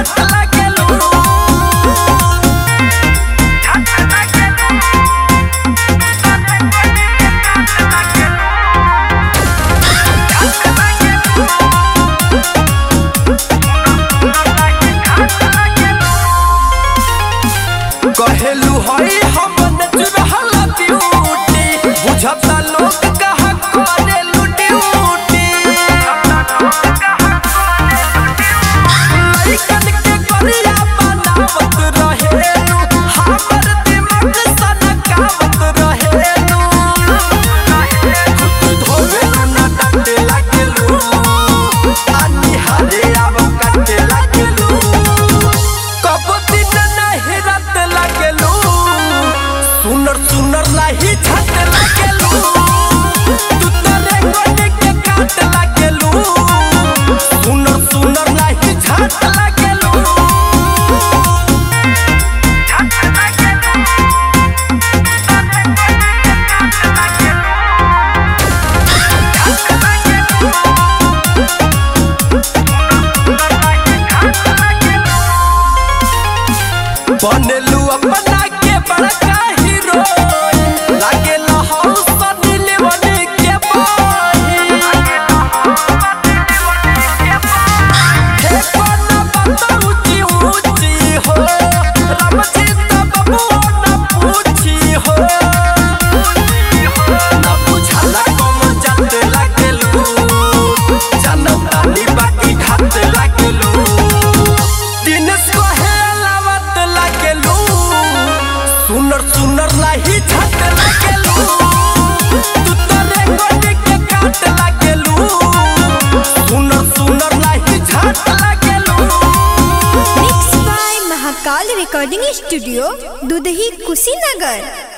झाट लागेलू कहेलू हई हम नचुरहल ब्यूटी बुझता लोग कहा करेलू ड्यूटी लइकन के करिया बनावत रहेलू हमर दिमाग सनकावत रहेलू खुद धोवेलू ना डंडे लागेलू आनी हरे आव कटे लागेलू कब दिन नहीं रात लागेलू सुनर सुनर नाही झाट लागेलू तू तोरे गोटे के काट लागेलू सुनर सुनर नाही झाट लागेलू बनेलू अपना के बड़का हीरो लागेला हम सनी लेवन के बाही हे कोना बात ऊंची ऊंची हो रामजीत बाबू ना पूछी हो ना बुझाला कम जाते लागेलू जनतानी बाकी घाट लागेलू दिनेश कहे लावत लागेलू सुनर सुनर नाही झाट लागेलू तू तोरे गोटे के काट लागेलू सुनर सुनर नाही झाट लागेलू mix by Mahakal recording studio Dudhahi Kushinagar.